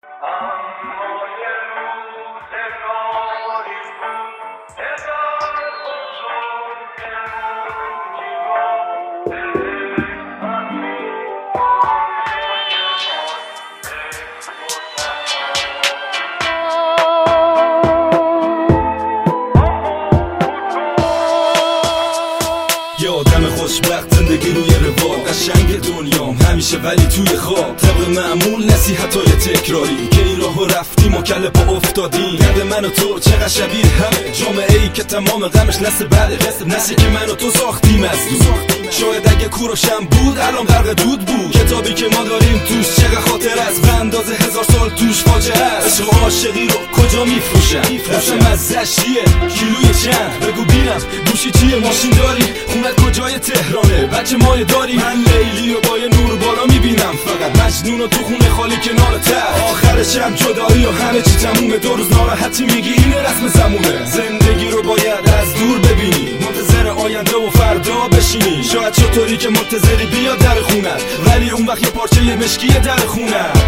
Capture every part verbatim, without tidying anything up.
یه آدم خوشبخت زندگی روی روال قشنگ دنیام همیشه ولی توی خواب طبق معمول نصیحتای تکراری که این راهو رفتیم و کله پا افتادیم درد من و تو چقدر شبیه همه جامعه ای که تمام غمش نسل بده نسلی که من و تو ساختیم از دور شاید اگه کوروشم بود الان غرق دود بود کتابی که ما داریم توش چقدر خاطر از به اندازه هزار سال توش فاجعه است عشق و عاشقی رو کجا میفروشن روشم از زشتیه کیلوی چند بگو بینم گوشی چیه ماشین داری خونت کجای تهرانه بچه مایه داری من لیلی و با یه نور بالا میبینم فقط مجنون و تو خونه خالی کنار تخت آخرشم جدایی و همه چی تمومه دو روز ناراحتی میگی اینه رسم زمونه زندگی رو باید از دور ببینی منتظر آینده و فردا بشینی شاید چطوری که منتظری بیاد در خونت ولی اون وقت یه پارچه مشکیه در خونت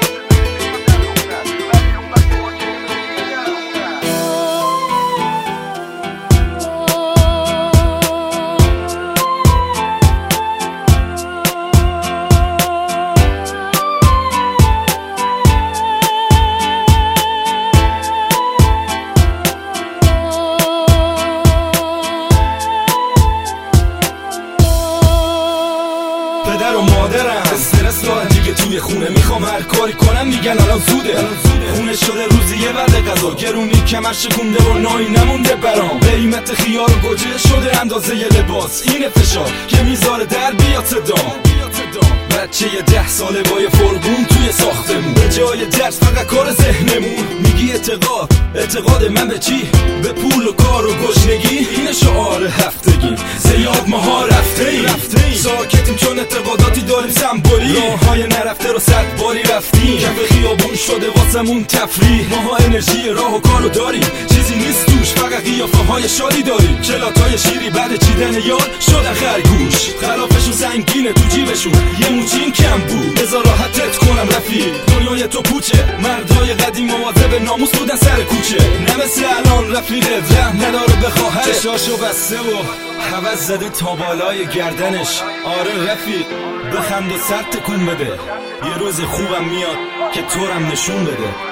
پدر و مادرم استرس دارن دیگه توی خونه میخوام هر کاری کنم میگن الان زوده خونه شده روزی یه بعد غذا گرونی کمر شکونده و نایی نمونده برام قیمت خیار و گوجه شده اندازه یه لباس اینه فشار که میذاره در بیاد صدام بچه یه ده ساله با یه فرگون توی ساختمون به جای درس فقط کار ذهنمون میگی اعتقاد اعتقاد من به چی؟ به پول و کار و گشنگی اینه شعار هفتگی زیاد ماها رفته ای ساکتیم چون اعتقاداتی داریم سمبولی راه های نرفته رو صد باری رفتیم کف خیابون شده واسمون تفریح ماها انرژی راه و کارو داریم چیزی نیست توش فقط قیافه های شادی داریم کلات های شیری بعد چیدن یاد شدن خرگوش خلافشون سنگینه تو جیبشون یه موچین کم بود بذار راحتت کنم رفیق دنیای تو پوچه مردای قدیم مواظب ناموس بودن سر کوچه نه مثل الان رفیقت رحم نداره به خواهرش چشاشو بسته و حوض زده تا بالای گردنش آره رفیق بخند و سر تکون بده یه روز خوبم میاد که تو رم نشون بده